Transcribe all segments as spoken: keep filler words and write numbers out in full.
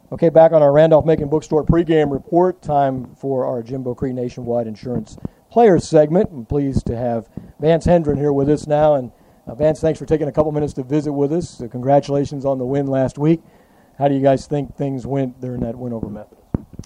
Okay, back on our Randolph-Macon Bookstore pregame report. Time for our Jimbo Cree Nationwide Insurance Players segment. I'm pleased to have Vance Hendren here with us now. And uh, Vance, thanks for taking a couple minutes to visit with us. Uh, congratulations on the win last week. How do you guys think things went during that win over Methodist?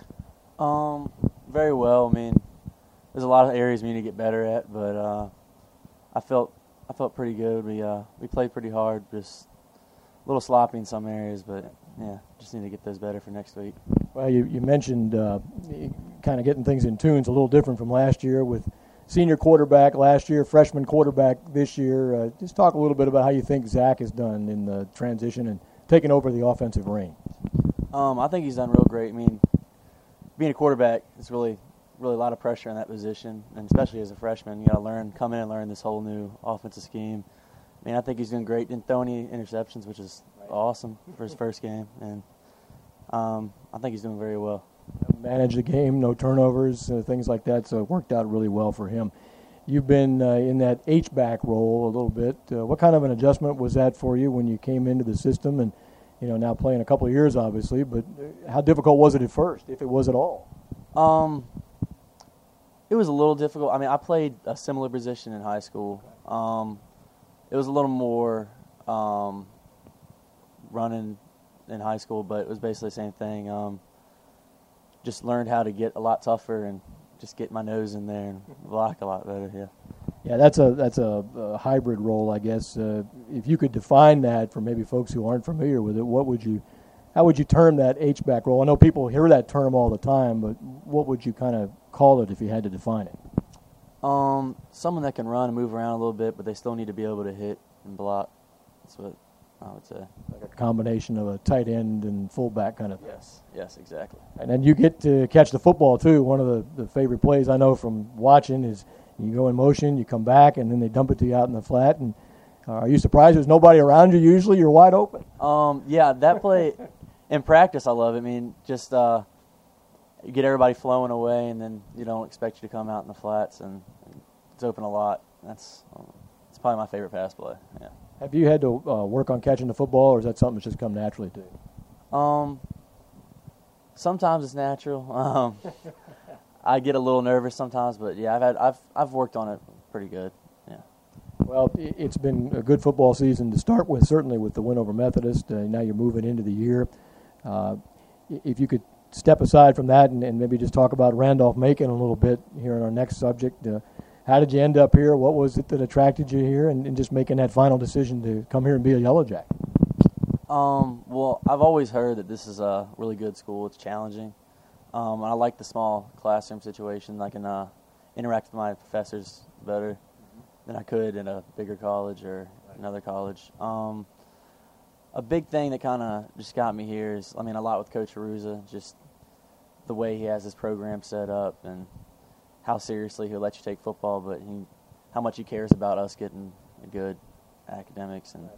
Um, very well. I mean, there's a lot of areas we need to get better at, but uh, I felt I felt pretty good. We uh, we played pretty hard, just a little sloppy in some areas, but yeah, just need to get those better for next week. Well, you, you mentioned uh, kind of getting things in tune. It's a little different from last year with senior quarterback last year, freshman quarterback this year. Uh, just talk a little bit about how you think Zach has done in the transition and taking over the offensive reign. Um, I think he's done real great. I mean, being a quarterback, it's really, really a lot of pressure in that position, and especially as a freshman, you got to learn, come in and learn this whole new offensive scheme. I mean, I think he's doing great. Didn't throw any interceptions, which is awesome for his first game, and um, I think he's doing very well. Managed the game, no turnovers, uh, things like that, so it worked out really well for him. You've been uh, in that H-back role a little bit. Uh, what kind of an adjustment was that for you when you came into the system and, you know, now playing a couple of years, obviously, but how difficult was it at first, if it was at all? Um, it was a little difficult. I mean, I played a similar position in high school. Um, it was a little more um, running in high school, but it was basically the same thing. Um, just learned how to get a lot tougher and just get my nose in there and block a lot better, yeah. Yeah, that's a that's a, a hybrid role, I guess. Uh, if you could define that for maybe folks who aren't familiar with it, what would you, how would you term that H-back role? I know people hear that term all the time, but what would you kind of call it if you had to define it? Um, someone that can run and move around a little bit, but they still need to be able to hit and block. That's what I would say. Like a combination of a tight end and fullback kind of thing. Yes, yes, exactly. And then you get to catch the football, too. One of the, the favorite plays I know from watching is you go in motion, you come back, and then they dump it to you out in the flat. And uh, are you surprised there's nobody around you usually? You're wide open. Um, yeah, that play, in practice, I love it. I mean, just uh, you get everybody flowing away, and then you don't expect you to come out in the flats, and it's open a lot. That's um, it's probably my favorite pass play, yeah. Have you had to uh, work on catching the football, or is that something that's just come naturally to you? Um, sometimes it's natural. Um, I get a little nervous sometimes, but yeah, I've had I've I've worked on it pretty good. Yeah. Well, it's been a good football season to start with, certainly with the win over Methodist. Uh, now you're moving into the year. Uh, if you could step aside from that and, and maybe just talk about Randolph-Macon a little bit here in our next subject. Uh, How did you end up here? What was it that attracted you here, and, and just making that final decision to come here and be a Yellow Jack? Um, well, I've always heard that this is a really good school. It's challenging. Um, and I like the small classroom situation. I can uh, interact with my professors better than I could in a bigger college or another college. Um, a big thing that kind of just got me here is, I mean, a lot with Coach Aruza, just the way he has his program set up and how seriously he'll let you take football, but he, how much he cares about us getting good academics. And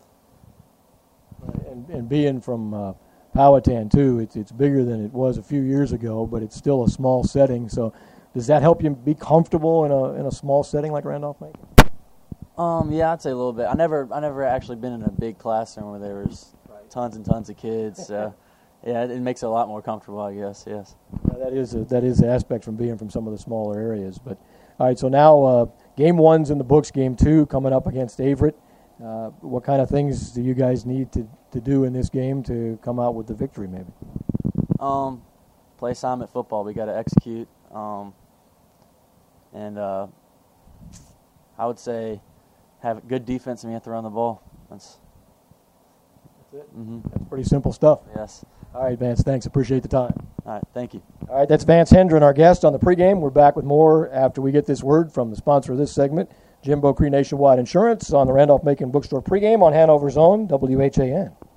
and, and being from uh, Powhatan, too, it's, it's bigger than it was a few years ago, but it's still a small setting. So does that help you be comfortable in a in a small setting like Randolph-Macon? Um, yeah, I'd say a little bit. I never I never actually been in a big classroom where there was tons and tons of kids. So yeah, it, it makes it a lot more comfortable, I guess, yes. Yeah, that is a, that is the aspect from being from some of the smaller areas. But all right, so now uh, game one's in the books, game two coming up against Averett. Uh, what kind of things do you guys need to, to do in this game to come out with the victory, maybe? Um, play assignment football. We got to execute. Um, and uh, I would say have good defense and we have to run the ball. That's, That's it. Mm-hmm. That's pretty simple stuff. Yes. All right, Vance, thanks. Appreciate the time. All right, thank you. All right, that's Vance Hendren, our guest on the pregame. We're back with more after we get this word from the sponsor of this segment, Jimbo Cree Nationwide Insurance, on the Randolph-Macon Bookstore pregame on Hanover's own W H A N.